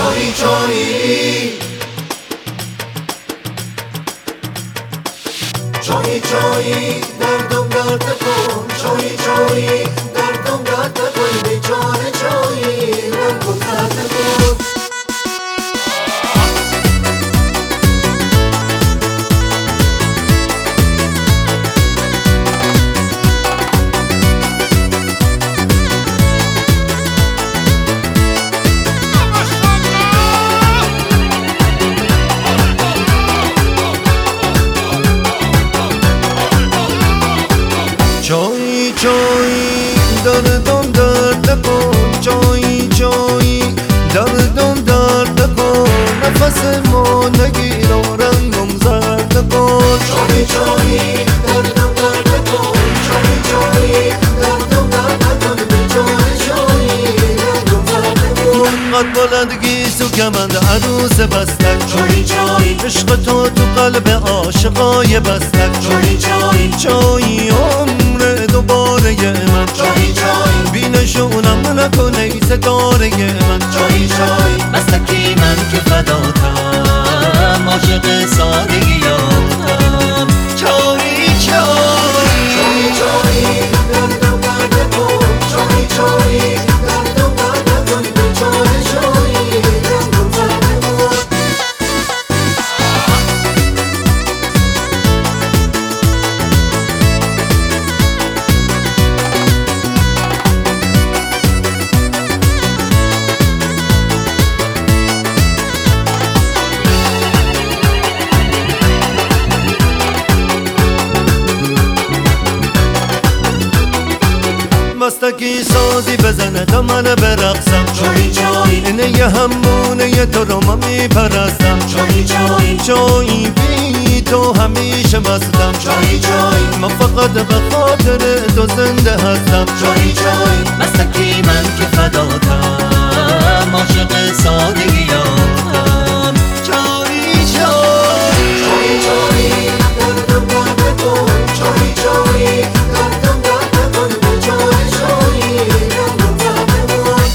چایی چایی چایی چایی دردم درد کن چایی چایی دردم درد کن بیچاره چایی دردم درد کن چایی چایی دردم درد کن چایی چایی دردم درد کن نفس ما نگیر و رنگم زرد کن چایی چایی دردم درد کن چایی چایی دردم درد کن بیچاره چایی دردم درد کن قد بلندگی تو کمند عروس بستک چایی چایی عشق تو قلب عاشقای بستک چایی چایی چایی عمر دوباره من چایی چایی بی نشونم نکنه ای ستاره من چایی چایی بستکی من که فداتم عاشق سادگیاتم چایی چایی چایی چایی دردم درد کن چایی چایی دردم درد کن بیچاره چایی دردم درد کن مستکی سازی بزنه تا من برقصم چایی چایی اینه یه همونه تو رو من میپرستم چایی چایی چایی بی تو همیشه مستم چایی چایی من فقط به خاطر تو زنده هستم چایی چایی مستکی من که فداتم عاشق سادگیاتم چایی چایی چایی چایی دردم درد کن چایی چایی دردم درد کن بیچاره چایی دردم درد کن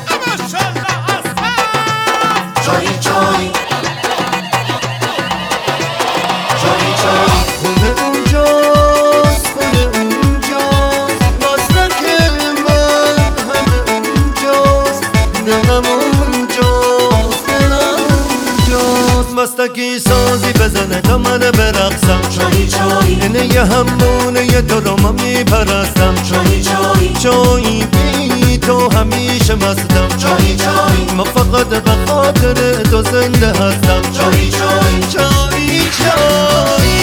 چایی چایی چایی چایی خونه اونجاست خونه اونجاست مستک من همه اونجاست دلم اونجاست دلم اونجاست مستکی سازی بزنه تا من برقصم چایی چایی اینه یه همونه تو رو من میپرستم چایی چایی چایی بی تو همیشه مستم چایی چایی من فقط به خاطر تو زنده هستم چایی چایی چایی چایی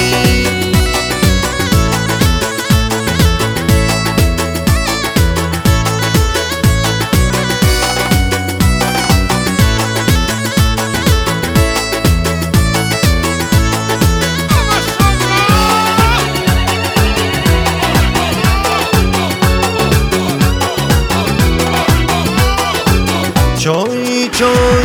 چایی چایی